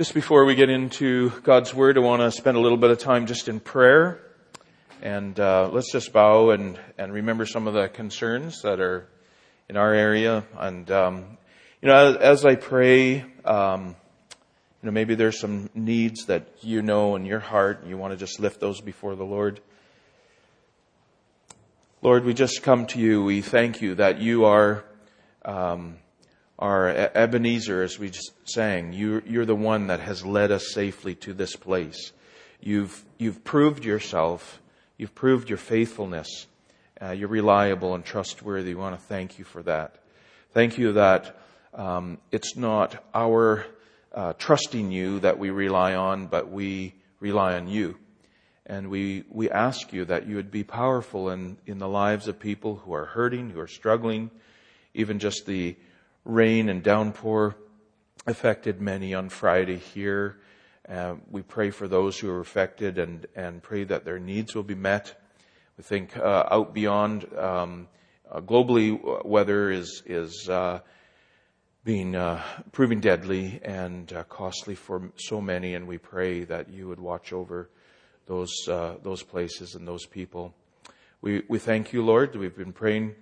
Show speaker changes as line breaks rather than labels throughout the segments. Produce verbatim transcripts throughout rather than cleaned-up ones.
Just before we get into God's Word, I want to spend a little bit of time just in prayer. And uh, let's just bow and, and remember some of the concerns that are in our area. And, um, you know, as, as I pray, um, you know, maybe there's some needs that you know in your heart and you want to just lift those before the Lord. Lord, we just come to you. We thank you that you are um, our Ebenezer, as we just sang. You, you're the one that has led us safely to this place. You've you've proved yourself. You've proved your faithfulness. Uh, you're reliable and trustworthy. We want to thank you for that. Thank you that um, it's not our uh, trusting you that we rely on, but we rely on you. And we, we ask you that you would be powerful in, in the lives of people who are hurting, who are struggling. Even just the rain and downpour affected many on Friday here. Uh, we pray for those who are affected and, and pray that their needs will be met. We think uh, out beyond um, uh, globally, weather is is uh, being uh, proving deadly and uh, costly for so many, and we pray that you would watch over those uh, those places and those people. We we thank you, Lord. We've been praying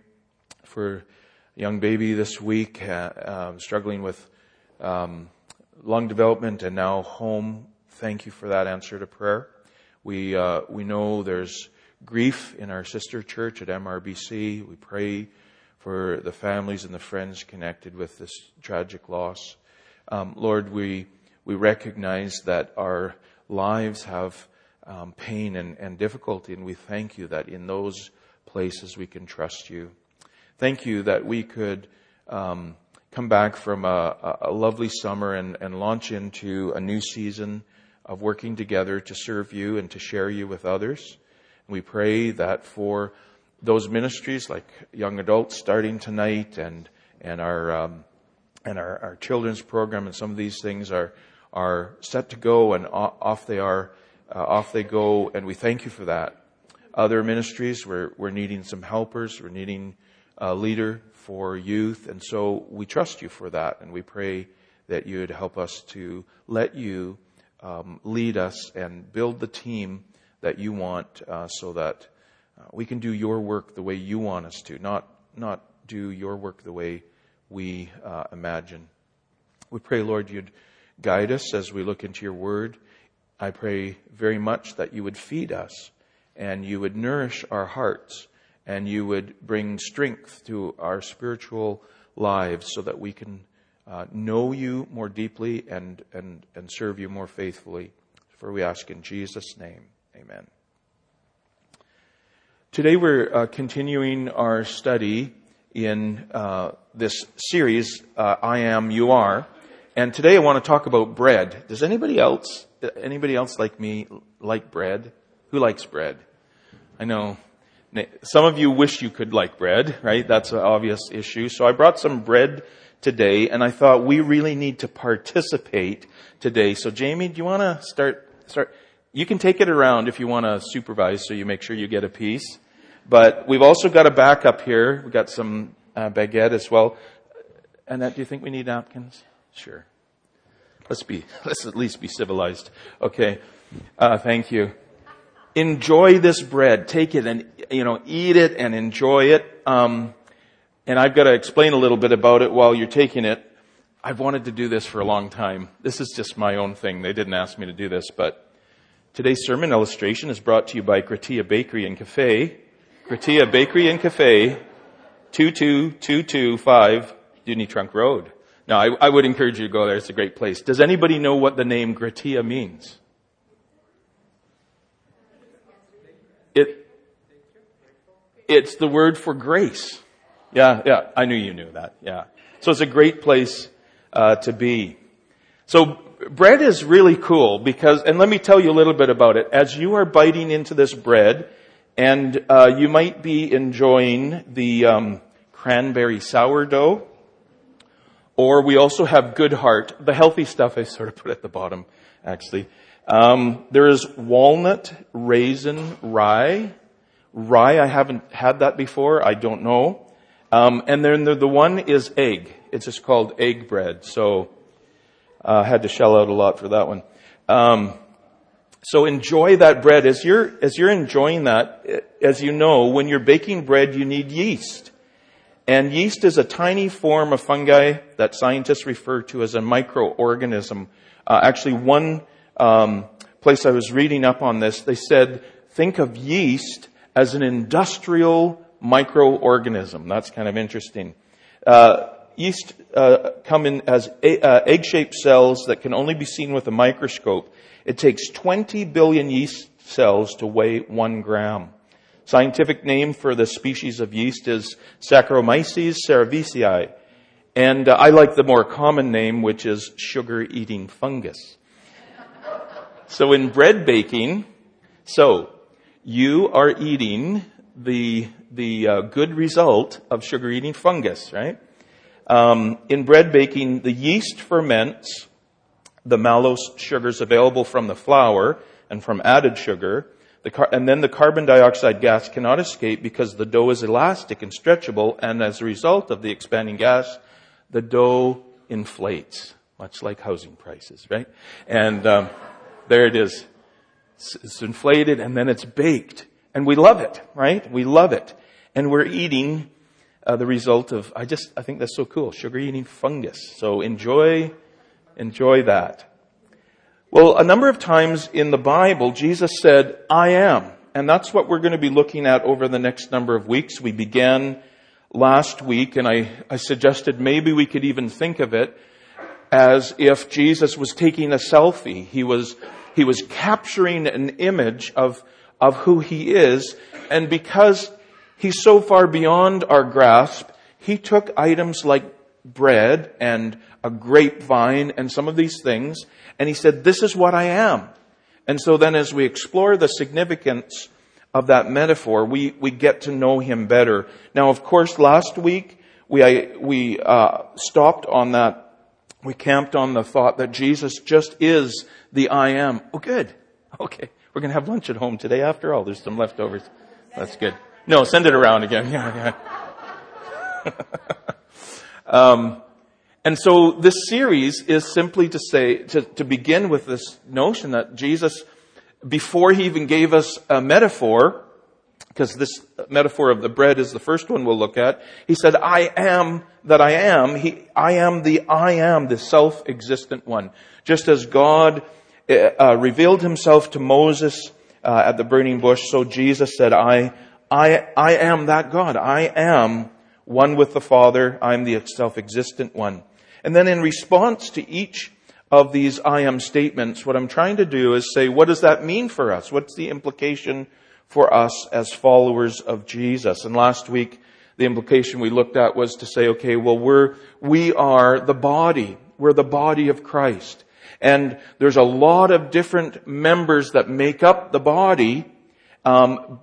for young baby this week, uh, um, struggling with um, lung development and now home. Thank you for that answer to prayer. We uh, we know there's grief in our sister church at M R B C. We pray for the families and the friends connected with this tragic loss. Um, Lord, we we recognize that our lives have um, pain and, and difficulty, and we thank you that in those places we can trust you. Thank you that we could um, come back from a, a lovely summer and, and launch into a new season of working together to serve you and to share you with others. We pray that for those ministries like young adults starting tonight and and our um, and our, our children's program and some of these things are are set to go and off they are uh, off they go, and we thank you for that. Other ministries, we're we're needing some helpers, we're needing a leader for youth, and so we trust you for that, and we pray that you would help us to let you um, lead us and build the team that you want, uh, so that uh, we can do your work the way you want us to, not not do your work the way we uh, imagine. We pray, Lord, you'd guide us as we look into your word. I pray very much that you would feed us and you would nourish our hearts, and you would bring strength to our spiritual lives so that we can uh, know you more deeply and, and, and serve you more faithfully. For we ask in Jesus' name, amen. Today we're uh, continuing our study in uh, this series, uh, I Am, You Are. And today I want to talk about bread. Does anybody else, anybody else like me like bread? Who likes bread? I know. Some of you wish you could like bread, right? That's an obvious issue. So I brought some bread today, and I thought we really need to participate today. So Jamie, do you want to start? Start. You can take it around if you want to supervise, so you make sure you get a piece. But we've also got a backup here. We've got some uh, baguette as well. Annette, do you think we need napkins? Sure. Let's be. Let's at least be civilized. Okay. Uh, thank you. Enjoy this bread. Take it and, you know, eat it and enjoy it. Um, and I've got to explain a little bit about it while you're taking it. I've wanted to do this for a long time. This is just my own thing. They didn't ask me to do this, but today's sermon illustration is brought to you by Gratia Bakery and Cafe. Gratia Bakery and Cafe, two two two two five Dunny Trunk Road. Now, I, I would encourage you to go there. It's a great place. Does anybody know what the name Gratia means? It, it's the word for grace. Yeah, yeah, I knew you knew that. Yeah. So it's a great place uh, to be. So bread is really cool because, and let me tell you a little bit about it. As you are biting into this bread, and uh, you might be enjoying the um, cranberry sourdough, or we also have Good Heart. The healthy stuff I sort of put at the bottom, actually. Um, there is walnut, raisin, rye. Rye, I haven't had that before. I don't know. Um, and then the, the one is egg. It's just called egg bread. So Uh, had to shell out a lot for that one. Um, so enjoy that bread. As you're, as you're enjoying that, as you know, when you're baking bread, you need yeast. And yeast is a tiny form of fungi that scientists refer to as a microorganism. Uh, actually, one um, place I was reading up on this, they said, think of yeast as an industrial microorganism. That's kind of interesting. Uh, yeast uh, come in as a, uh, egg-shaped cells that can only be seen with a microscope. It takes twenty billion yeast cells to weigh one gram. Scientific name for the species of yeast is Saccharomyces cerevisiae. And uh, I like the more common name, which is sugar-eating fungus. So in bread baking, so you are eating the the uh, good result of sugar-eating fungus, right? Um, in bread baking, the yeast ferments the mallose sugars available from the flour and from added sugar. The car- and then the carbon dioxide gas cannot escape because the dough is elastic and stretchable, and as a result of the expanding gas, the dough inflates, much like housing prices, right? And um, there it is. It's, it's inflated, and then it's baked. And we love it, right? We love it. And we're eating uh, the result of, I just, I think that's so cool, sugar-eating fungus. So enjoy, enjoy that. Well, a number of times in the Bible, Jesus said, I am. And that's what we're going to be looking at over the next number of weeks. We began last week, and I, I suggested maybe we could even think of it as if Jesus was taking a selfie. He was, he was capturing an image of, of who he is. And because he's so far beyond our grasp, he took items like bread and a grapevine and some of these things, and he said, this is what I am. And so then as we explore the significance of that metaphor, we, we get to know him better. Now, of course, last week, we, I, we, uh, stopped on that. We camped on the thought that Jesus just is the I am. Oh, good. Okay. We're going to have lunch at home today after all. There's some leftovers. That's good. No, send it around again. Yeah, yeah. um, And so this series is simply to say, to, to begin with this notion that Jesus, before he even gave us a metaphor, because this metaphor of the bread is the first one we'll look at, he said, I am that I am. He, I am the I am, the self-existent one. Just as God uh, revealed himself to Moses uh, at the burning bush, so Jesus said, I, I, I am that God. I am one with the Father. I am the self-existent one. And then in response to each of these I am statements, what I'm trying to do is say, what does that mean for us? What's the implication for us as followers of Jesus? And last week, the implication we looked at was to say, okay, well, we're, we are the body. We're the body of Christ. And there's a lot of different members that make up the body, um,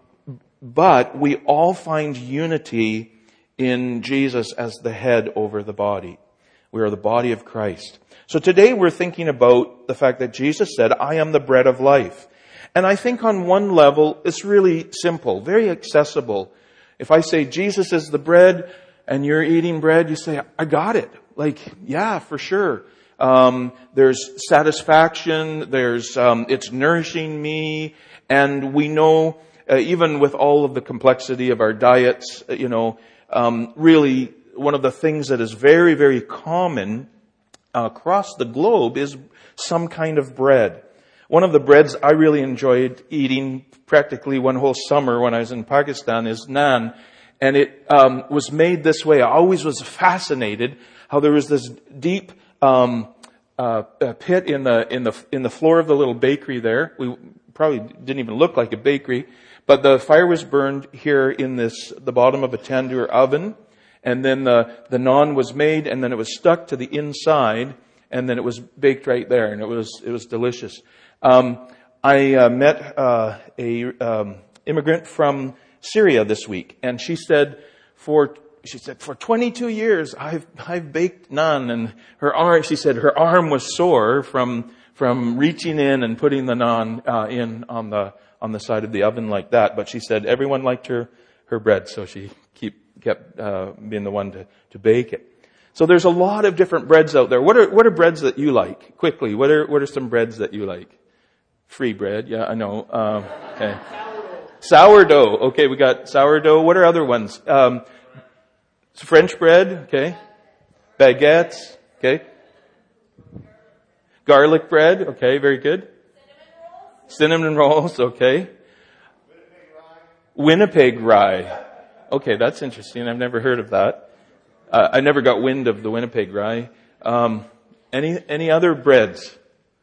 but we all find unity in Jesus as the head over the body. We are the body of Christ. So today we're thinking about the fact that Jesus said, I am the bread of life. And I think on one level, it's really simple, very accessible. If I say Jesus is the bread and you're eating bread, you say, I got it. Like, yeah, for sure. Um, there's satisfaction. There's, um, it's nourishing me. And we know, uh, even with all of the complexity of our diets, you know, um, really, one of the things that is very, very common uh, across the globe is some kind of bread. One of the breads I really enjoyed eating practically one whole summer when I was in Pakistan is naan. And it um, was made this way. I always was fascinated how there was this deep um, uh, pit in the in the in the floor of the little bakery there. We probably didn't even look like a bakery, but the fire was burned here in this the bottom of a tandoor oven. And then the, the naan was made, and then it was stuck to the inside, and then it was baked right there, and it was it was delicious. Um, I uh, met uh, a um, immigrant from Syria this week, and she said, for she said for twenty-two years I've I've baked naan, and her arm she said her arm was sore from from reaching in and putting the naan uh, in on the on the side of the oven like that. But she said everyone liked her her bread, so she keep. kept uh, being the one to, to bake it. So there's a lot of different breads out there. What are, what are breads that you like? Quickly, what are, what are some breads that you like? Free bread, yeah, I know. Um, okay. Sourdough. Okay, we got sourdough. What are other ones? Um, French bread, okay. Baguettes, okay. Garlic bread, okay, very good. Cinnamon rolls, Cinnamon rolls, okay. Winnipeg rye. Winnipeg rye. Okay, that's interesting. I've never heard of that. Uh, I never got wind of the Winnipeg rye. Um, any any other breads?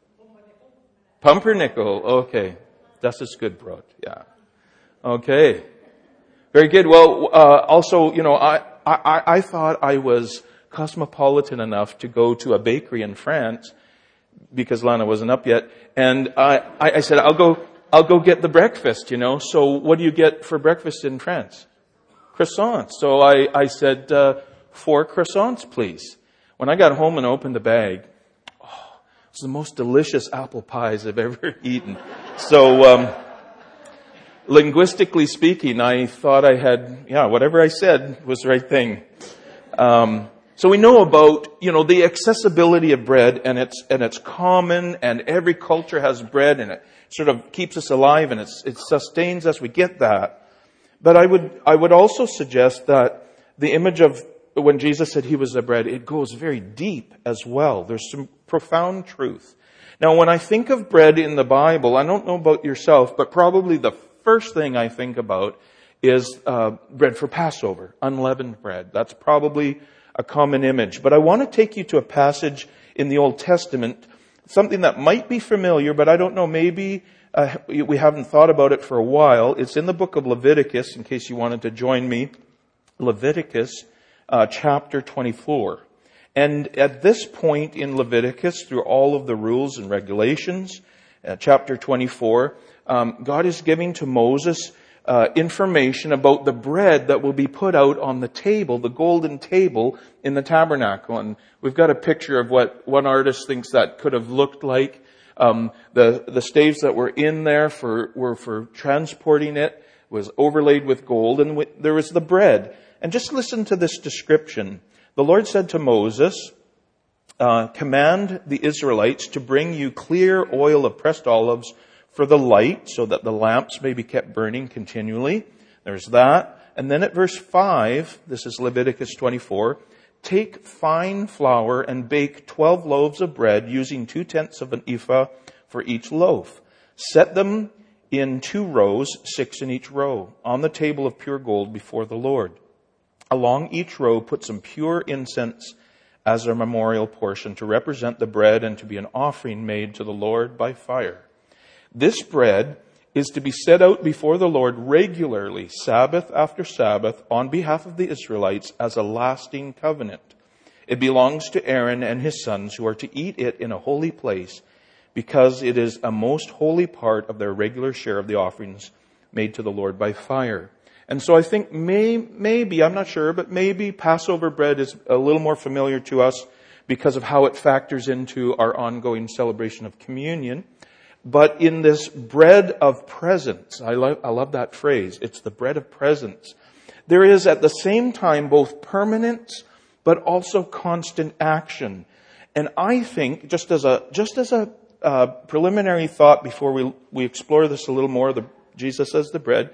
Pumpernickel. Okay, das ist good Brot. Yeah. Okay. Very good. Well, uh, also, you know, I, I, I thought I was cosmopolitan enough to go to a bakery in France because Lana wasn't up yet. And I, I, I said, I'll go, I'll go get the breakfast, you know. So what do you get for breakfast in France? Croissants. So I, I said, uh, four croissants, please. When I got home and opened the bag, oh, it's the most delicious apple pies I've ever eaten. So, um, linguistically speaking, I thought I had, yeah, whatever I said was the right thing. Um, so we know about, you know, the accessibility of bread, and it's, and it's common, and every culture has bread, and it sort of keeps us alive, and it's, it sustains us. We get that. But I would, I would also suggest that the image of when Jesus said he was the bread, it goes very deep as well. There's some profound truth. Now, when I think of bread in the Bible, I don't know about yourself, but probably the first thing I think about is uh, bread for Passover, unleavened bread. That's probably a common image. But I want to take you to a passage in the Old Testament, something that might be familiar, but I don't know, maybe uh, we haven't thought about it for a while. It's in the book of Leviticus, in case you wanted to join me. Leviticus uh, chapter twenty-four. And at this point in Leviticus, through all of the rules and regulations, uh, chapter twenty-four, um, God is giving to Moses uh, information about the bread that will be put out on the table, the golden table in the tabernacle. And we've got a picture of what one artist thinks that could have looked like. Um, the the staves that were in there for were for transporting it, was overlaid with gold, and w- there was the bread. And just listen to this description. The Lord said to Moses, uh, command the Israelites to bring you clear oil of pressed olives for the light, so that the lamps may be kept burning continually. There's that. And then at verse five, this is Leviticus twenty-four, take fine flour and bake twelve loaves of bread using two-tenths of an ephah for each loaf. Set them in two rows, six in each row, on the table of pure gold before the Lord. Along each row, put some pure incense as a memorial portion to represent the bread and to be an offering made to the Lord by fire. This bread is to be set out before the Lord regularly, Sabbath after Sabbath, on behalf of the Israelites as a lasting covenant. It belongs to Aaron and his sons, who are to eat it in a holy place, because it is a most holy part of their regular share of the offerings made to the Lord by fire. And so I think may, maybe, I'm not sure, but maybe Passover bread is a little more familiar to us because of how it factors into our ongoing celebration of communion. But in this bread of presence, I love, I love that phrase, it's the bread of presence, there is at the same time both permanence but also constant action. And I think, just as a just as a uh, preliminary thought before we we explore this a little more, the Jesus as the bread,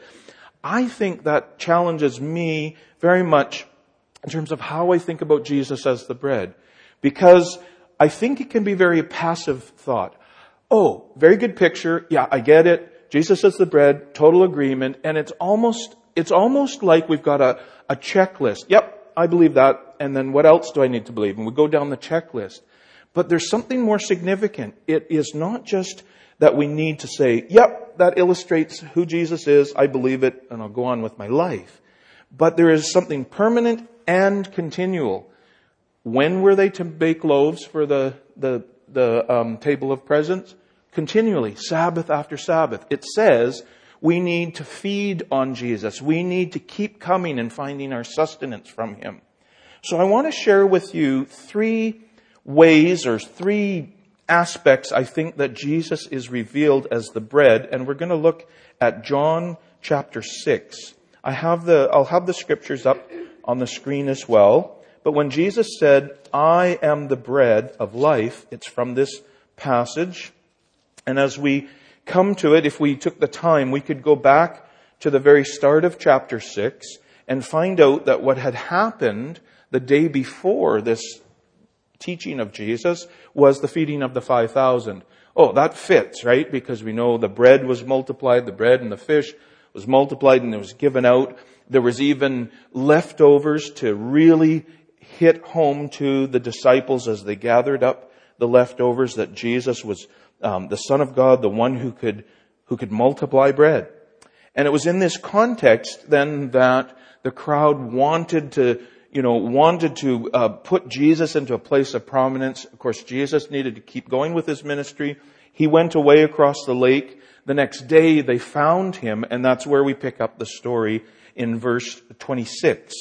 I think that challenges me very much in terms of how I think about Jesus as the bread. Because I think it can be very passive thought. Oh, very good picture. Yeah, I get it. Jesus as the bread, total agreement. And it's almost, it's almost like we've got a, a checklist. Yep, I believe that. And then what else do I need to believe? And we go down the checklist. But there's something more significant. It is not just that we need to say, yep, that illustrates who Jesus is, I believe it, and I'll go on with my life. But there is something permanent and continual. When were they to bake loaves for the the, the um, table of presence? Continually, Sabbath after Sabbath. It says we need to feed on Jesus. We need to keep coming and finding our sustenance from Him. So I want to share with you three ways or three aspects I think that Jesus is revealed as the bread, and we're going to look at John chapter six. I have the I'll have the scriptures up on the screen as well, But when Jesus said, I am the bread of life, it's from this passage. And as we come to it, if we took the time, we could go back to the very start of chapter six and find out that what had happened the day before this teaching of Jesus was the feeding of the five thousand. Oh, that fits, right? Because we know the bread was multiplied, the bread and the fish was multiplied and it was given out. There was even leftovers to really hit home to the disciples as they gathered up the leftovers, that Jesus was um, the Son of God, the one who could who could multiply bread. And it was in this context then that the crowd wanted to, you know, wanted to uh, put Jesus into a place of prominence. Of course, Jesus needed to keep going with his ministry. He went away across the lake. The next day they found him, and that's where we pick up the story in verse twenty-six.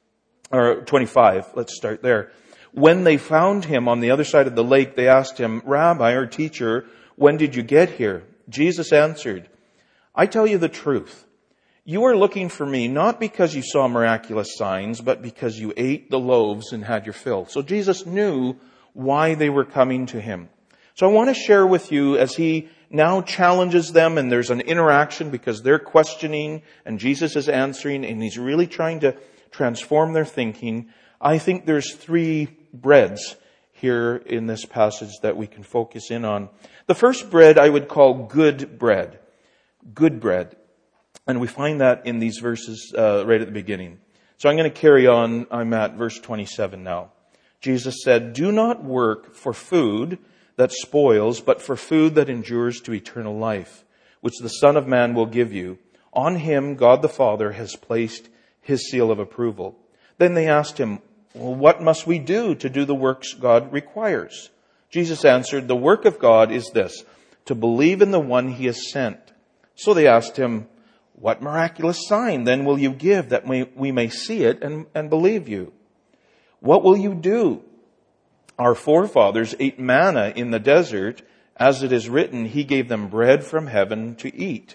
Or twenty-five, let's start there. When they found him on the other side of the lake, they asked him, Rabbi, or teacher, when did you get here? Jesus answered, I tell you the truth. You are looking for me not because you saw miraculous signs, but because you ate the loaves and had your fill. So Jesus knew why they were coming to him. So I want to share with you as he now challenges them, and there's an interaction because they're questioning and Jesus is answering, and he's really trying to transform their thinking. I think there's three breads here in this passage that we can focus in on. The first bread I would call good bread. Good bread. And we find that in these verses uh, right at the beginning. So I'm going to carry on. I'm at verse twenty-seven now. Jesus said, do not work for food that spoils, but for food that endures to eternal life, which the Son of Man will give you. On him, God the Father has placed his seal of approval. Then they asked him, well, what must we do to do the works God requires? Jesus answered, the work of God is this, to believe in the one he has sent. So they asked him, what miraculous sign then will you give that we, we may see it and, and believe you? What will you do? Our forefathers ate manna in the desert. As it is written, he gave them bread from heaven to eat.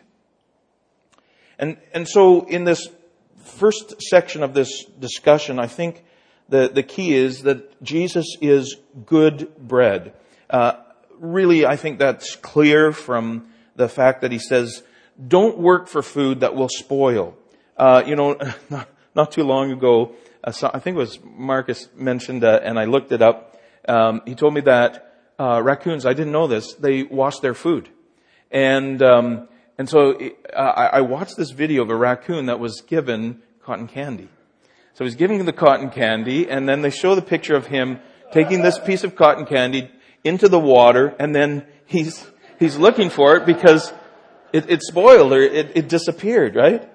And, and so in this first section of this discussion, I think the, the key is that Jesus is good bread. Uh, really, I think that's clear from the fact that he says, don't work for food that will spoil. Uh, you know, not, not too long ago, uh, so I think it was Marcus mentioned, uh, and I looked it up. Um, he told me that uh, raccoons, I didn't know this, they wash their food. And um, and so uh, I, I watched this video of a raccoon that was given cotton candy. So he's giving the cotton candy, and then they show the picture of him taking this piece of cotton candy into the water, and then he's he's looking for it because it, it spoiled or it, it disappeared, right?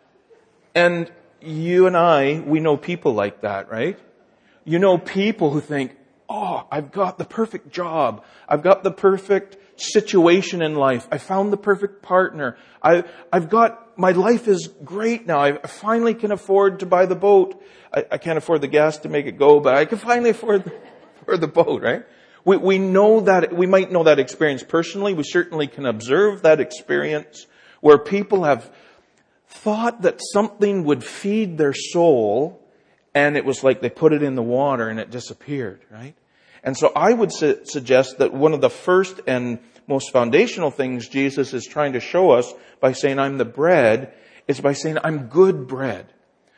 And you and I, we know people like that, right? You know people who think, oh, I've got the perfect job. I've got the perfect situation in life. I found the perfect partner. I, I've got, my life is great now. I finally can afford to buy the boat. I, I can't afford the gas to make it go, but I can finally afford the, afford the boat, right? We, we know that, we might know that experience personally. We certainly can observe that experience where people have thought that something would feed their soul, and it was like they put it in the water and it disappeared, right? And so I would su- suggest that one of the first and most foundational things Jesus is trying to show us by saying, I'm the bread, is by saying, I'm good bread.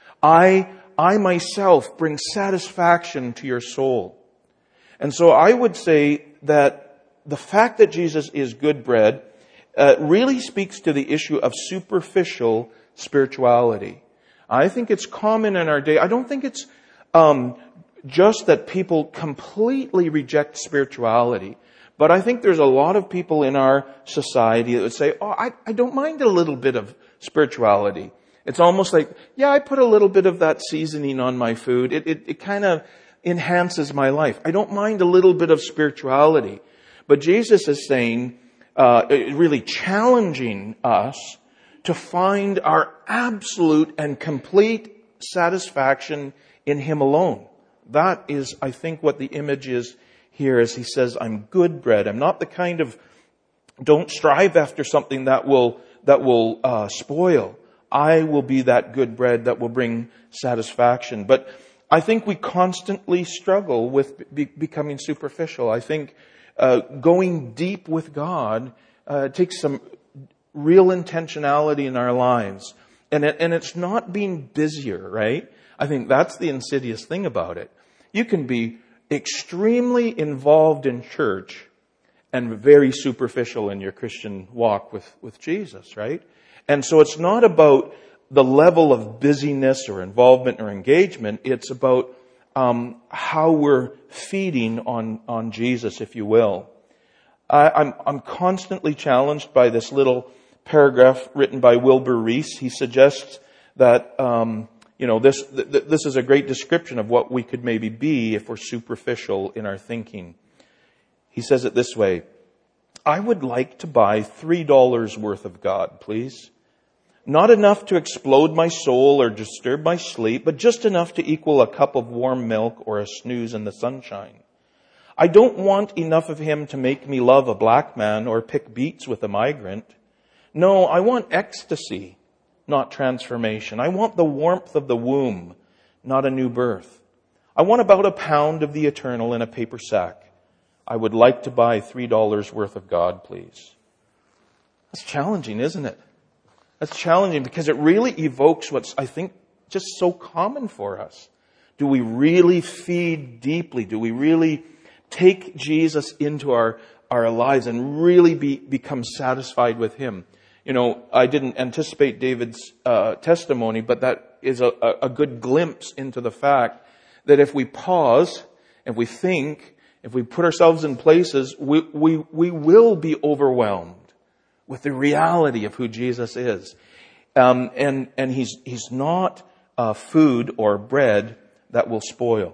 I, I myself bring satisfaction to your soul. And so I would say that the fact that Jesus is good bread uh, really speaks to the issue of superficial spirituality. I think it's common in our day. I don't think it's um, just that people completely reject spirituality, but I think there's a lot of people in our society that would say, oh, I, I don't mind a little bit of spirituality. It's almost like, yeah, I put a little bit of that seasoning on my food. It, it, it kind of enhances my life. I don't mind a little bit of spirituality. But Jesus is saying, uh, really challenging us to find our absolute and complete satisfaction in Him alone. That is, I think, what the image is here as He says, I'm good bread. I'm not the kind of, don't strive after something that will, that will uh, spoil. I will be that good bread that will bring satisfaction. But I think we constantly struggle with be- becoming superficial. I think uh, going deep with God uh, takes some real intentionality in our lives. And it, and it's not being busier, right? I think that's the insidious thing about it. You can be extremely involved in church and very superficial in your Christian walk with, with Jesus, right? And so it's not about the level of busyness or involvement or engagement. It's about um, how we're feeding on, on Jesus, if you will. I, I'm, I'm constantly challenged by this little paragraph written by Wilbur Reese. He suggests that, um, you know, this, th- this is a great description of what we could maybe be if we're superficial in our thinking. He says it this way: I would like to buy three dollars worth of God, please. Not enough to explode my soul or disturb my sleep, but just enough to equal a cup of warm milk or a snooze in the sunshine. I don't want enough of him to make me love a black man or pick beets with a migrant. No, I want ecstasy, not transformation. I want the warmth of the womb, not a new birth. I want about a pound of the eternal in a paper sack. I would like to buy three dollars worth of God, please. That's challenging, isn't it? That's challenging because it really evokes what's, I think, just so common for us. Do we really feed deeply? Do we really take Jesus into our, our lives and really be, become satisfied with him? You know, I didn't anticipate David's uh, testimony, but that is a, a good glimpse into the fact that if we pause, if we think, if we put ourselves in places, we, we, we will be overwhelmed with the reality of who Jesus is. Um, and, and he's, he's not uh, food or bread that will spoil.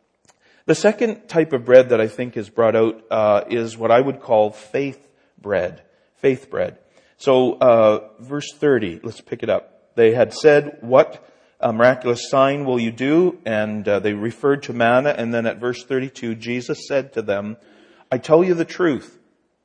The second type of bread that I think is brought out uh, is what I would call faith bread. Faith bread. So, uh, verse thirty, let's pick it up. They had said, what uh, miraculous sign will you do? And uh, they referred to manna. And then at verse thirty-two, Jesus said to them, I tell you the truth.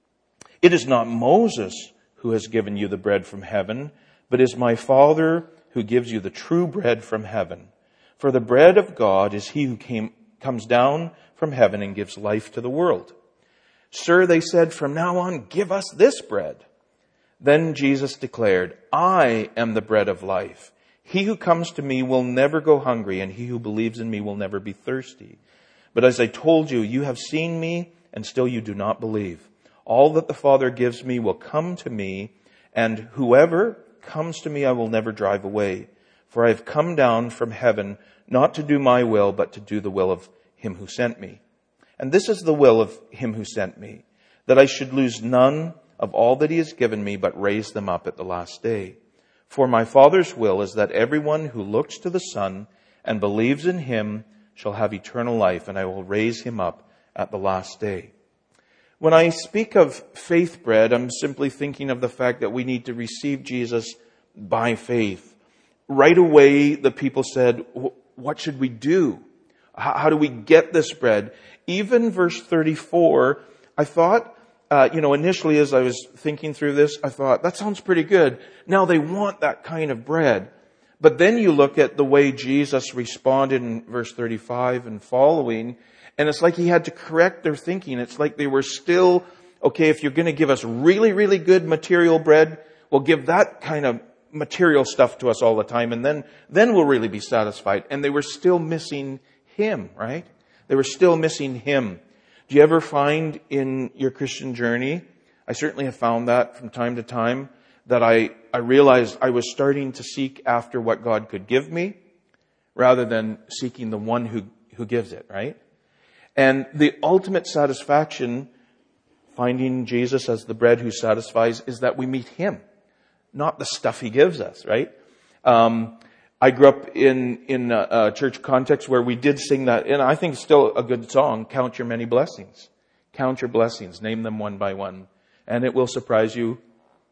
It is not Moses who has given you the bread from heaven, but is my Father who gives you the true bread from heaven. For the bread of God is he who came, comes down from heaven and gives life to the world. Sir, they said, from now on, give us this bread. Then Jesus declared, I am the bread of life. He who comes to me will never go hungry, and he who believes in me will never be thirsty. But as I told you, you have seen me, and still you do not believe. All that the Father gives me will come to me, and whoever comes to me I will never drive away. For I have come down from heaven not to do my will, but to do the will of him who sent me. And this is the will of him who sent me, that I should lose none of all that he has given me, but raise them up at the last day. For my Father's will is that everyone who looks to the Son and believes in him shall have eternal life, and I will raise him up at the last day. When I speak of faith bread, I'm simply thinking of the fact that we need to receive Jesus by faith. Right away, the people said, what should we do? How do we get this bread? Even verse thirty-four, I thought, uh, you know, initially as I was thinking through this, I thought, that sounds pretty good. Now they want that kind of bread. But then you look at the way Jesus responded in verse thirty-five and following, and it's like he had to correct their thinking. It's like they were still, okay, if you're going to give us really, really good material bread, well, give that kind of material stuff to us all the time, and then, then we'll really be satisfied. And they were still missing him, right? They were still missing him. Do you ever find in your Christian journey, I certainly have found that from time to time, that I, I realized I was starting to seek after what God could give me rather than seeking the one who, who gives it, right? And the ultimate satisfaction, finding Jesus as the bread who satisfies, is that we meet him, not the stuff he gives us, right? Um, I grew up in, in a, a church context where we did sing that, and I think it's still a good song, Count Your Many Blessings. Count your blessings, name them one by one, and it will surprise you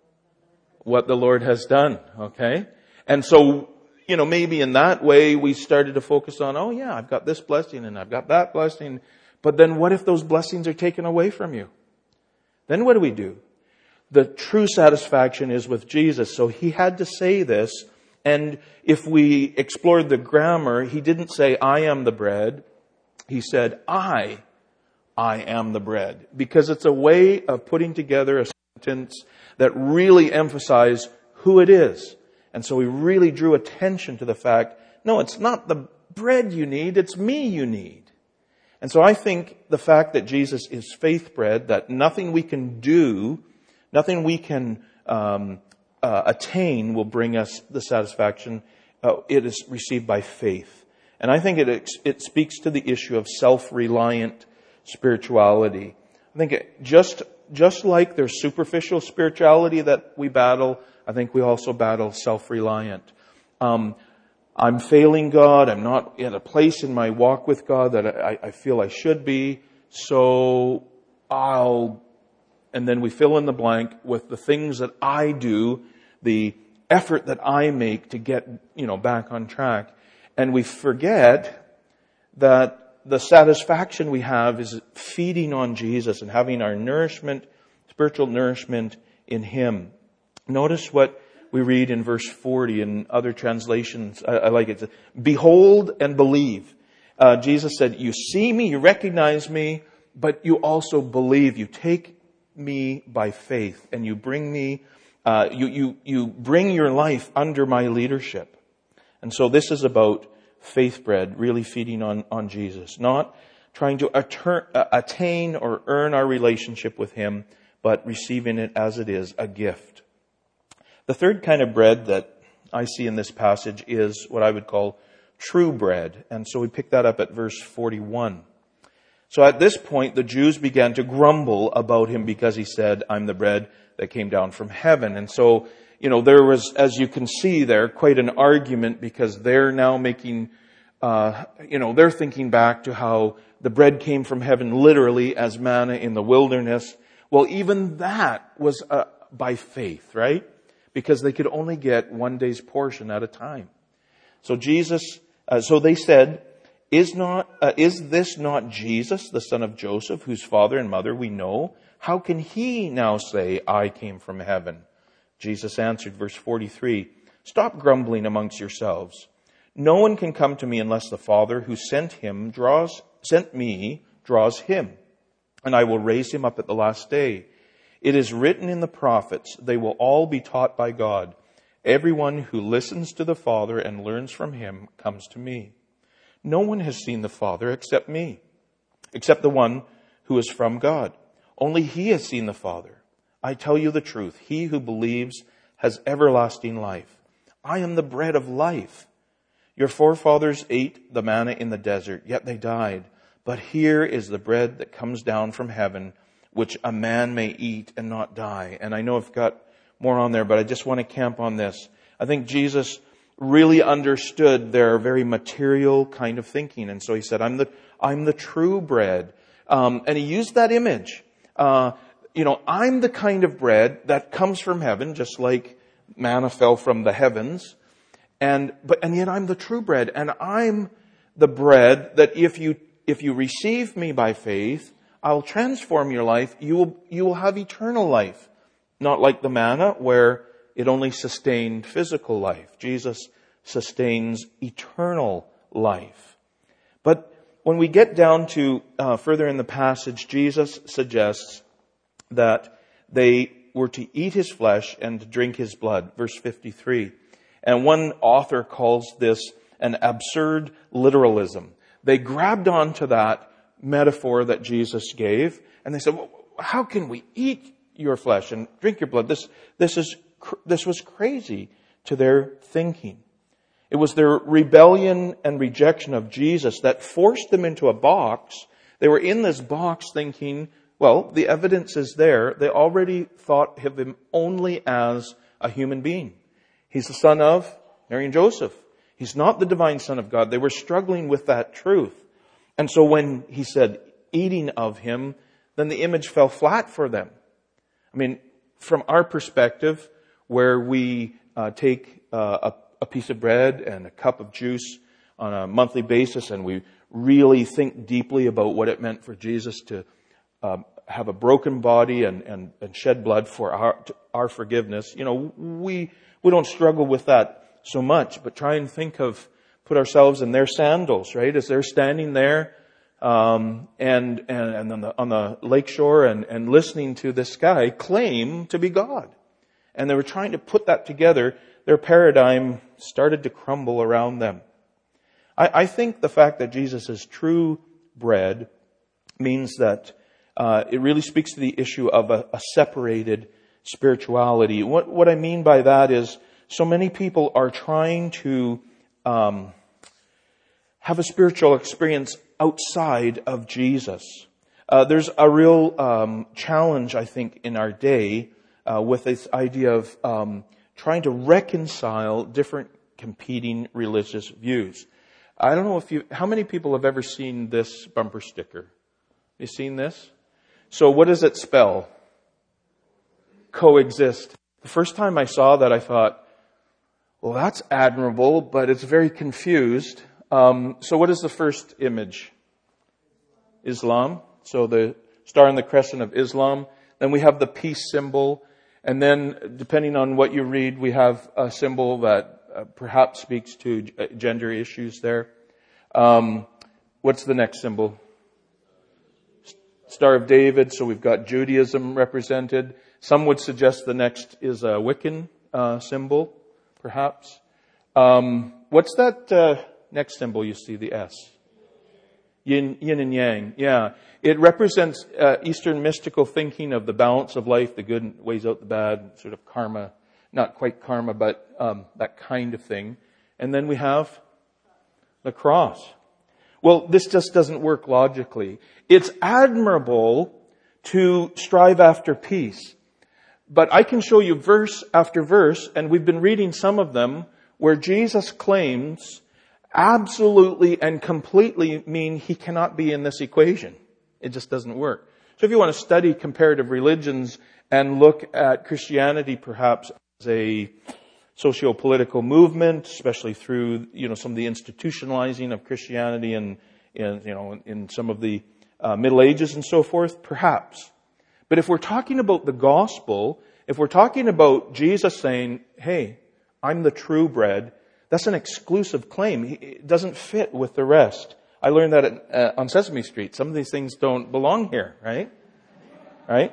what the Lord has done, okay? And so, you know, maybe in that way we started to focus on, oh yeah, I've got this blessing and I've got that blessing. But then what if those blessings are taken away from you? Then what do we do? The true satisfaction is with Jesus. So he had to say this And if we explored the grammar, he didn't say, I am the bread. He said, I, I am the bread. Because it's a way of putting together a sentence that really emphasizes who it is. And so he really drew attention to the fact, no, it's not the bread you need, it's me you need. And so I think the fact that Jesus is faith bread, that nothing we can do, nothing we can um, uh, attain will bring us the satisfaction. Uh, it is received by faith. And I think it it speaks to the issue of self-reliant spirituality. I think it, just just like there's superficial spirituality that we battle, I think we also battle self-reliant. Um, I'm failing God. I'm not at a place in my walk with God that I, I feel I should be. So I'll, and then we fill in the blank with the things that I do, the effort that I make to get, you know, back on track. And we forget that the satisfaction we have is feeding on Jesus and having our nourishment, spiritual nourishment in Him. Notice what we read in verse forty in other translations. I, I like it. Behold and believe. Uh, Jesus said, you see me, you recognize me, but you also believe. You take me by faith and you bring me, uh, you, you, you bring your life under my leadership. And so this is about faith bread, really feeding on, on Jesus, not trying to atter- uh, attain or earn our relationship with Him, but receiving it as it is, a gift. The third kind of bread that I see in this passage is what I would call true bread. And so we pick that up at verse forty-one. So at this point, the Jews began to grumble about Him because He said, I'm the bread that came down from heaven. And so, you know, there was, as you can see there, quite an argument because they're now making, uh, you know, they're thinking back to how the bread came from heaven literally as manna in the wilderness. Well, even that was uh, by faith, right? Because they could only get one day's portion at a time. So Jesus, uh, so they said, is not, uh, is this not Jesus, the son of Joseph, whose father and mother we know? How can He now say, I came from heaven? Jesus answered, verse forty-three, stop grumbling amongst yourselves. No one can come to me unless the Father who sent him draws, sent me draws him, and I will raise him up at the last day. It is written in the prophets, they will all be taught by God. Everyone who listens to the Father and learns from Him comes to me. No one has seen the Father except me, except the one who is from God. Only He has seen the Father. I tell you the truth, he who believes has everlasting life. I am the bread of life. Your forefathers ate the manna in the desert, yet they died. But here is the bread that comes down from heaven, which a man may eat and not die. And I know I've got more on there, but I just want to camp on this. I think Jesus really understood their very material kind of thinking. And so He said, I'm the, I'm the true bread. Um, and He used that image. Uh, you know, I'm the kind of bread that comes from heaven, just like manna fell from the heavens. And, but, and yet I'm the true bread. And I'm the bread that if you, if you receive me by faith, I'll transform your life. You will, you will have eternal life. Not like the manna where it only sustained physical life. Jesus sustains eternal life. But when we get down to uh, further in the passage, Jesus suggests that they were to eat His flesh and to drink His blood. Verse fifty-three. And one author calls this an absurd literalism. They grabbed onto that metaphor that Jesus gave, and they said, well, how can we eat your flesh and drink your blood? This, this is, this was crazy to their thinking. It was their rebellion and rejection of Jesus that forced them into a box. They were in this box thinking, well, the evidence is there. They already thought of Him only as a human being. He's the son of Mary and Joseph. He's not the divine Son of God. They were struggling with that truth. And so when He said eating of Him, then the image fell flat for them. I mean, from our perspective, where we uh, take uh, a, a piece of bread and a cup of juice on a monthly basis, and we really think deeply about what it meant for Jesus to uh, have a broken body and, and, and shed blood for our, our forgiveness, you know, we we don't struggle with that so much, but try and think of, put ourselves in their sandals, right? As they're standing there, um, and, and, and on the, on the lakeshore and, and listening to this guy claim to be God. And they were trying to put that together. Their paradigm started to crumble around them. I, I think the fact that Jesus is true bread means that uh, it really speaks to the issue of a, a separated spirituality. What, what I mean by that is so many people are trying to um, have a spiritual experience outside of Jesus. Uh, there's a real um, challenge, I think, in our day uh, with this idea of um, trying to reconcile different competing religious views. I don't know if you, how many people have ever seen this bumper sticker? You seen this? So what does it spell? Coexist. The first time I saw that, I thought, well, that's admirable, but it's very confused. Um, so what is the first image? Islam. So the star and the crescent of Islam. Then we have the peace symbol. And then, depending on what you read, we have a symbol that uh, perhaps speaks to g- gender issues there. Um, what's the next symbol? Star of David. So we've got Judaism represented. Some would suggest the next is a Wiccan uh, symbol, perhaps. Um, what's that uh, next symbol you see, the S? Yin, yin and yang, yeah. It represents uh, Eastern mystical thinking of the balance of life, the good weighs out the bad, sort of karma, not quite karma, but um, that kind of thing. And then we have the cross. Well, this just doesn't work logically. It's admirable to strive after peace. But I can show you verse after verse, and we've been reading some of them, where Jesus claims absolutely and completely mean he cannot be in this equation. It just doesn't work. So if you want to study comparative religions and look at Christianity perhaps as a socio-political movement, especially through, you know, some of the institutionalizing of Christianity and, in, you know, in some of the uh, Middle Ages and so forth, perhaps. But if we're talking about the gospel, if we're talking about Jesus saying, hey, I'm the true bread, that's an exclusive claim. It doesn't fit with the rest. I learned that at, uh, on Sesame Street. Some of these things don't belong here, right? Right?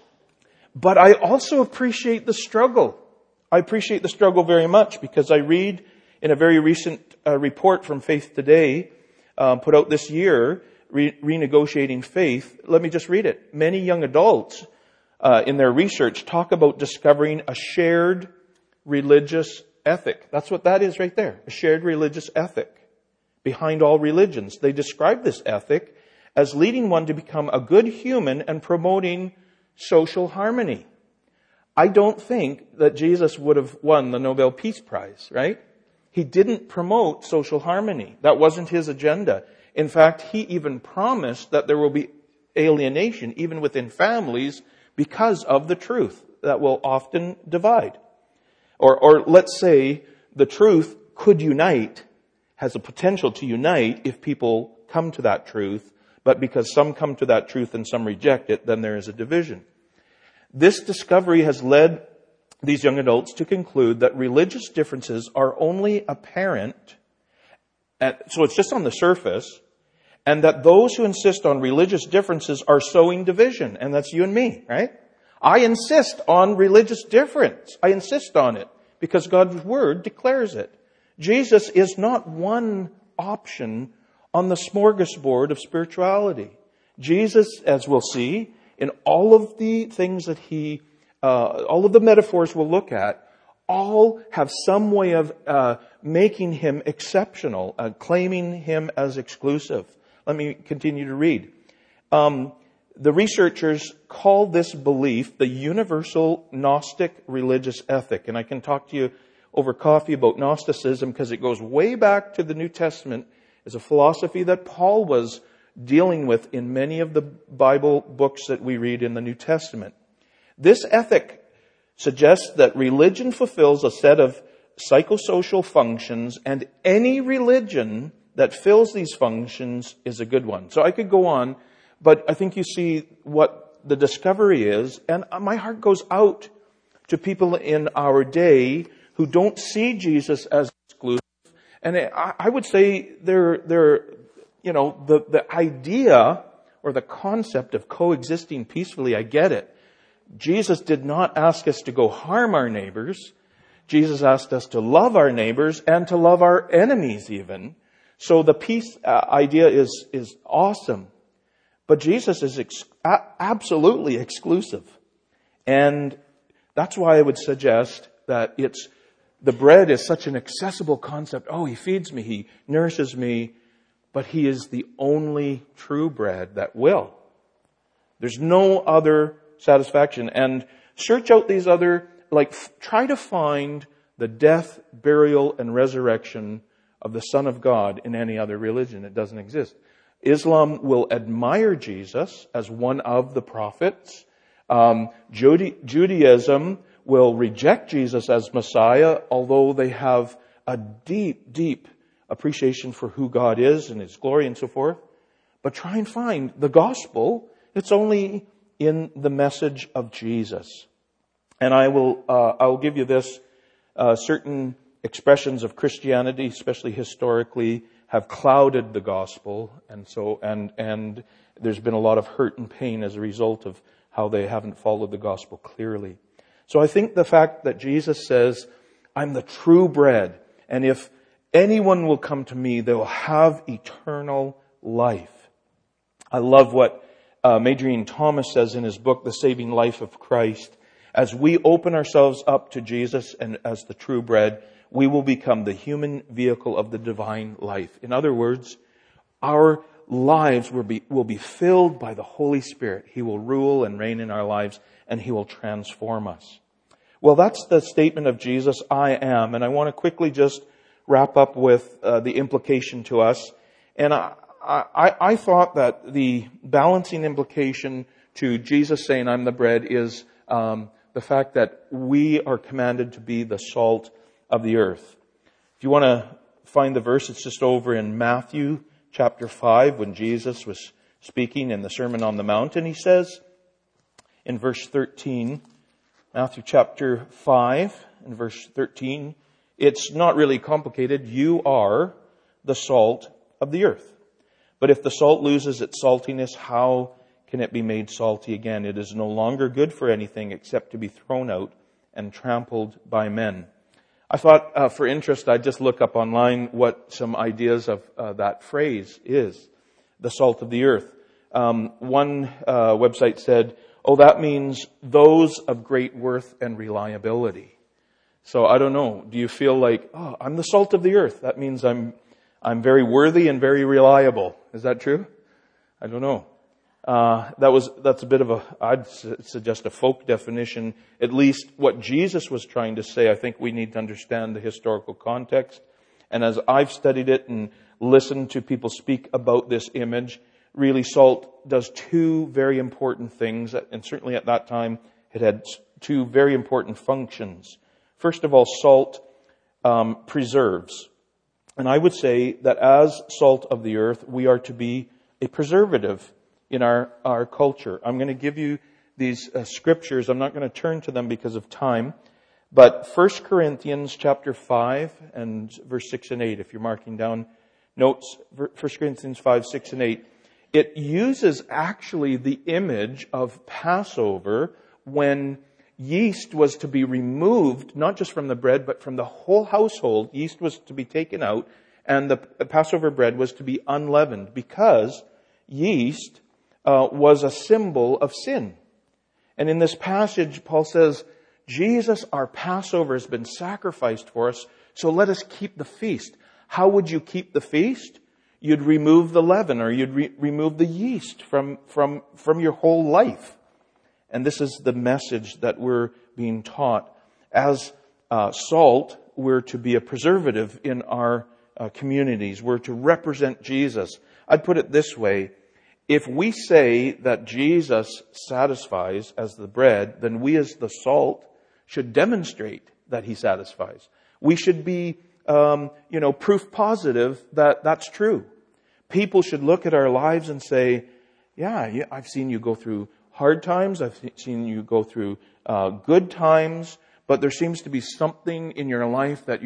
But I also appreciate the struggle. I appreciate the struggle very much because I read in a very recent uh, report from Faith Today, uh, put out this year, re- Renegotiating Faith. Let me just read it. Many young adults uh, in their research talk about discovering a shared religious ethic. That's what that is right there. A shared religious ethic behind all religions. They describe this ethic as leading one to become a good human and promoting social harmony. I don't think that Jesus would have won the Nobel Peace Prize, right? He didn't promote social harmony. That wasn't his agenda. In fact, he even promised that there will be alienation, even within families, because of the truth that will often divide. Or, or let's say the truth could unite, has the potential to unite if people come to that truth, but because some come to that truth and some reject it, then there is a division. This discovery has led these young adults to conclude that religious differences are only apparent, at, so it's just on the surface, and that those who insist on religious differences are sowing division, and that's you and me, right? I insist on religious difference. I insist on it because God's Word declares it. Jesus is not one option on the smorgasbord of spirituality. Jesus, as we'll see, in all of the things that he, uh, all of the metaphors we'll look at, all have some way of uh, making him exceptional, uh, claiming him as exclusive. Let me continue to read. Um, the researchers call this belief the universal Gnostic religious ethic. And I can talk to you over coffee about Gnosticism because it goes way back to the New Testament as a philosophy that Paul was dealing with in many of the Bible books that we read in the New Testament. This ethic suggests that religion fulfills a set of psychosocial functions, and any religion that fills these functions is a good one. So I could go on, but I think you see what the discovery is, and my heart goes out to people in our day who don't see Jesus as And I, I would say they're, they're, you know, the, the idea or the concept of coexisting peacefully, I get it. Jesus did not ask us to go harm our neighbors. Jesus asked us to love our neighbors and to love our enemies even. So the peace uh, idea is, is awesome. But Jesus is ex- absolutely exclusive. And that's why I would suggest that it's, the bread is such an accessible concept. Oh, he feeds me, he nourishes me, but he is the only true bread that will. There's no other satisfaction. And search out these other, like, f- try to find the death, burial, and resurrection of the Son of God in any other religion. It doesn't exist. Islam will admire Jesus as one of the prophets. Um, Jude- Judaism will reject Jesus as Messiah, although they have a deep, deep appreciation for who God is and His glory and so forth. But try and find the gospel. It's only in the message of Jesus. And I will, uh, I will give you this, uh, certain expressions of Christianity, especially historically, have clouded the gospel, and so and and there's been a lot of hurt and pain as a result of how they haven't followed the gospel clearly. So I think the fact that Jesus says, "I'm the true bread, and if anyone will come to me, they will have eternal life." I love what uh, Adrian Thomas says in his book, The Saving Life of Christ. As we open ourselves up to Jesus and as the true bread, we will become the human vehicle of the divine life. In other words, our lives will be, will be filled by the Holy Spirit. He will rule and reign in our lives, and He will transform us. Well, that's the statement of Jesus, I am. And I want to quickly just wrap up with uh, the implication to us. And I, I, I thought that the balancing implication to Jesus saying, I'm the bread, is um, the fact that we are commanded to be the salt of the earth. If you want to find the verse, it's just over in Matthew chapter five, when Jesus was speaking in the Sermon on the Mount. And He says in verse thirteen, Matthew chapter five and verse thirteen, it's not really complicated. You are the salt of the earth. But if the salt loses its saltiness, how can it be made salty again? It is no longer good for anything except to be thrown out and trampled by men. I thought, uh, for interest, I'd just look up online what some ideas of uh, that phrase is, the salt of the earth. Um, one uh, website said, oh, that means those of great worth and reliability. So I don't know, do you feel like, oh, I'm the salt of the earth? That means I'm I'm very worthy and very reliable. Is that true? I don't know. Uh, that was, that's a bit of a, I'd su- suggest a folk definition. At least what Jesus was trying to say, I think we need to understand the historical context. And as I've studied it and listened to people speak about this image, really salt does two very important things. And certainly at that time, it had two very important functions. First of all, salt um, preserves. And I would say that as salt of the earth, we are to be a preservative in our, our culture. I'm going to give you these uh, scriptures. I'm not going to turn to them because of time. But First Corinthians chapter five and verse six and eight, if you're marking down notes, First Corinthians five, six and eight, it uses actually the image of Passover when yeast was to be removed, not just from the bread, but from the whole household. Yeast was to be taken out, and the Passover bread was to be unleavened, because yeast uh, was a symbol of sin. And in this passage, Paul says, Jesus, our Passover, has been sacrificed for us, so let us keep the feast. How would you keep the feast? You'd remove the leaven, or you'd re- remove the yeast from, from, from your whole life. And this is the message that we're being taught. As uh, salt, we're to be a preservative in our uh, communities. We're to represent Jesus. I'd put it this way. If we say that Jesus satisfies as the bread, then we as the salt should demonstrate that He satisfies. We should be, um, you know, proof positive that that's true. People should look at our lives and say, yeah, yeah I've seen you go through hard times. I've seen you go through uh, good times, but there seems to be something in your life that you're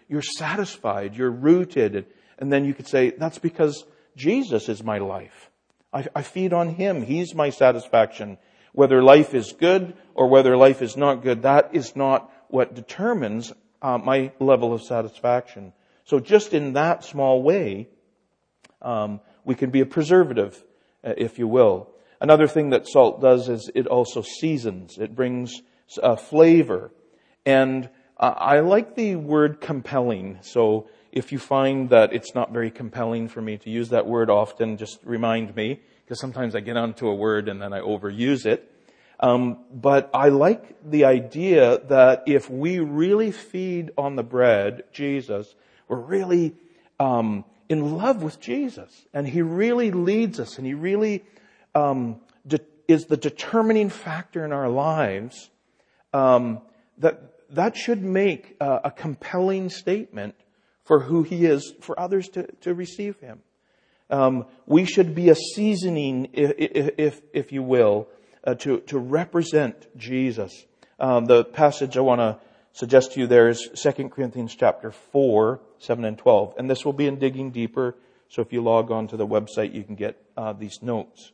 you're satisfied, you're rooted. And then you could say, that's because Jesus is my life. I, I feed on Him. He's my satisfaction. Whether life is good or whether life is not good, that is not what determines uh, my level of satisfaction. So just in that small way, um, we can be a preservative, uh, if you will. Another thing that salt does is it also seasons. It brings uh, flavor. And uh, I like the word compelling. So if you find that it's not very compelling for me to use that word often, just remind me, because sometimes I get onto a word and then I overuse it. Um, but I like the idea that if we really feed on the bread, Jesus, we're really um, in love with Jesus. And He really leads us, and He really um, de- is the determining factor in our lives. Um, that that should make uh, a compelling statement for who He is, for others to, to receive Him. Um, we should be a seasoning, if, if, if you will, uh, to, to represent Jesus. Um, the passage I want to suggest to you there is Second Corinthians chapter four, seven and twelve. And this will be in Digging Deeper. So if you log on to the website, you can get uh, these notes.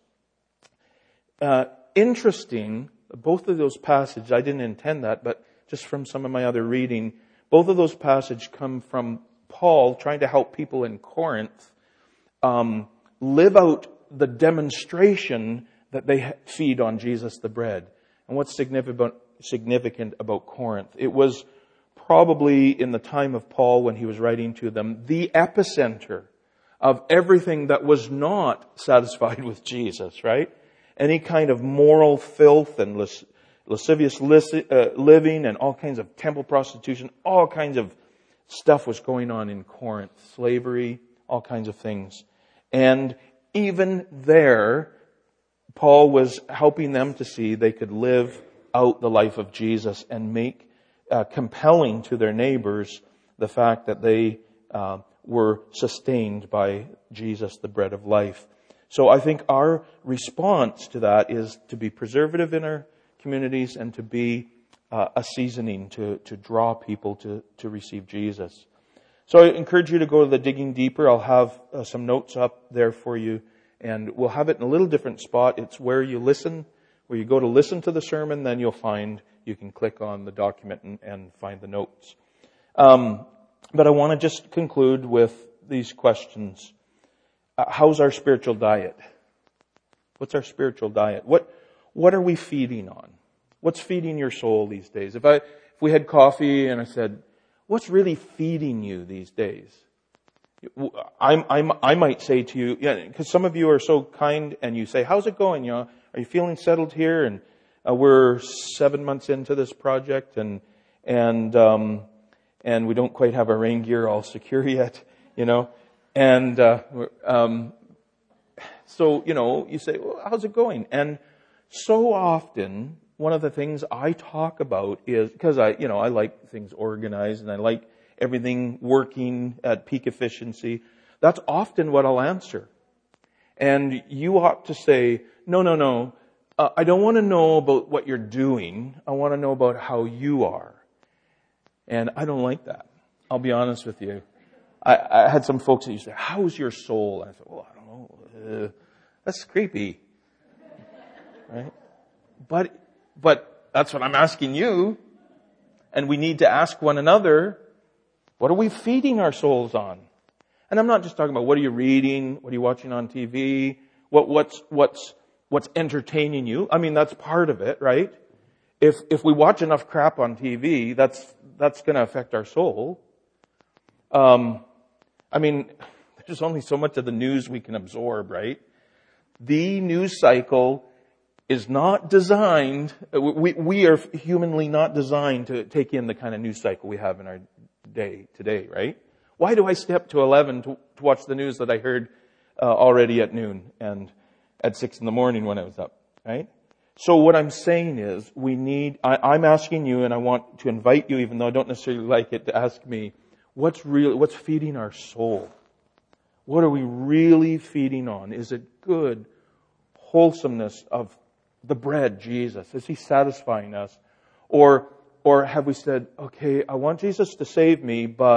Uh, interesting, both of those passages, I didn't intend that, but just from some of my other reading, both of those passages come from Paul trying to help people in Corinth um, live out the demonstration that they feed on Jesus the bread. And what's significant significant about Corinth? It was probably in the time of Paul when he was writing to them, the epicenter of everything that was not satisfied with Jesus, right? Any kind of moral filth and lascivious lascivious uh, living and all kinds of temple prostitution, all kinds of stuff was going on in Corinth. Slavery, all kinds of things. And even there, Paul was helping them to see they could live out the life of Jesus and make uh, compelling to their neighbors the fact that they uh, were sustained by Jesus, the bread of life. So I think our response to that is to be preservative in our communities and to be uh, a seasoning to, to draw people to, to receive Jesus. So I encourage you to go to the Digging Deeper. I'll have uh, some notes up there for you, and we'll have it in a little different spot. It's where you listen, where you go to listen to the sermon, then you'll find, you can click on the document and, and find the notes. Um, but I want to just conclude with these questions. Uh, how's our spiritual diet? What's our spiritual diet? What What are we feeding on? What's feeding your soul these days? If I, if we had coffee and I said, what's really feeding you these days? I'm, I'm, I might say to you, yeah, because some of you are so kind and you say, how's it going? You know, are you feeling settled here? And uh, we're seven months into this project and, and, um, and we don't quite have our rain gear all secure yet, you know, and, uh, um, so, you know, you say, well, how's it going? And so often, one of the things I talk about is, because I, you know, I like things organized and I like everything working at peak efficiency. That's often what I'll answer. And you ought to say, no, no, no, uh, I don't want to know about what you're doing. I want to know about how you are. And I don't like that. I'll be honest with you. I, I had some folks that used to say, how's your soul? And I said, well, I don't know. Uh, that's creepy. Right? But, but that's what I'm asking you. And we need to ask one another, what are we feeding our souls on? And I'm not just talking about what are you reading, what are you watching on T V, what, what's, what's, what's entertaining you. I mean, that's part of it, right? If, if we watch enough crap on T V, that's, that's going to affect our soul. Um, I mean, there's only so much of the news we can absorb, right? The news cycle is not designed, we, we are humanly not designed to take in the kind of news cycle we have in our day today, right? Why do I step to eleven to, to watch the news that I heard uh, already at noon and at six in the morning when I was up, right? So what I'm saying is we need, I, I'm asking you and I want to invite you, even though I don't necessarily like it, to ask me, what's real, what's feeding our soul? What are we really feeding on? Is it good wholesomeness of the bread, Jesus? Is He satisfying us? Or, or have we said, okay, I want Jesus to save me, but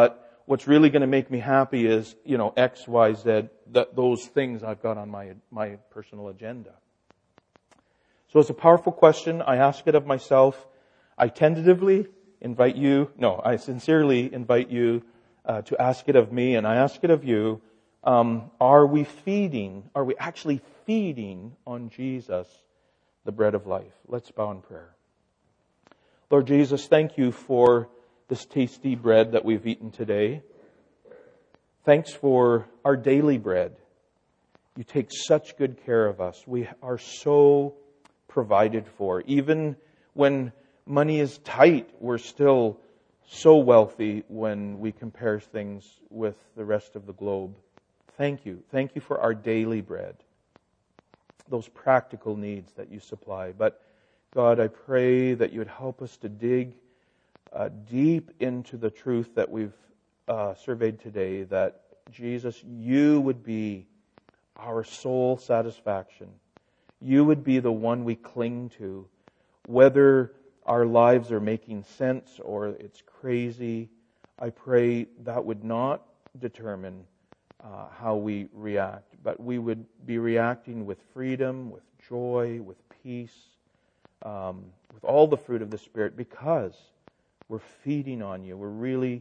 what's really going to make me happy is, you know, X, Y, Z, that those things I've got on my my personal agenda. So it's a powerful question. I ask it of myself. I tentatively invite you, no, I sincerely invite you uh, to ask it of me, and I ask it of you. Um, are we feeding, are we actually feeding on Jesus, the bread of life? Let's bow in prayer. Lord Jesus, thank you for this tasty bread that we've eaten today. Thanks for our daily bread. You take such good care of us. We are so provided for. Even when money is tight, we're still so wealthy when we compare things with the rest of the globe. Thank you. Thank you for our daily bread, those practical needs that you supply. But God, I pray that you would help us to dig uh, deep into the truth that we've uh, surveyed today, that Jesus, you would be our sole satisfaction. You would be the one we cling to, whether our lives are making sense or it's crazy. I pray that would not determine uh, how we react, but we would be reacting with freedom, with joy, with peace, um, with all the fruit of the Spirit, because we're feeding on you. We're really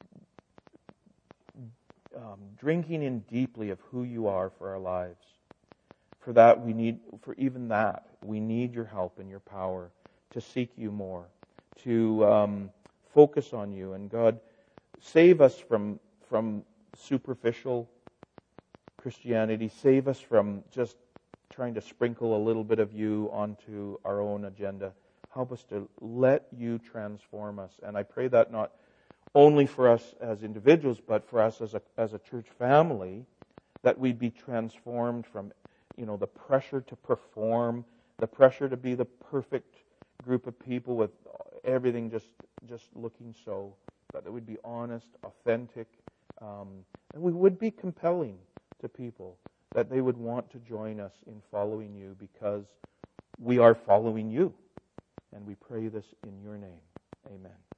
um, drinking in deeply of who you are for our lives. For that, we need, for even that, we need your help and your power to seek you more, to um, focus on you. And God, save us from from superficial Christianity. Save us from just trying to sprinkle a little bit of you onto our own agenda. Help us to let you transform us. And I pray that not only for us as individuals, but for us as a as a church family, that we'd be transformed from, you know, the pressure to perform, the pressure to be the perfect group of people with everything just just looking so, but that we'd be honest, authentic, um, and we would be compelling to people, that they would want to join us in following you because we are following you. And we pray this in your name. Amen.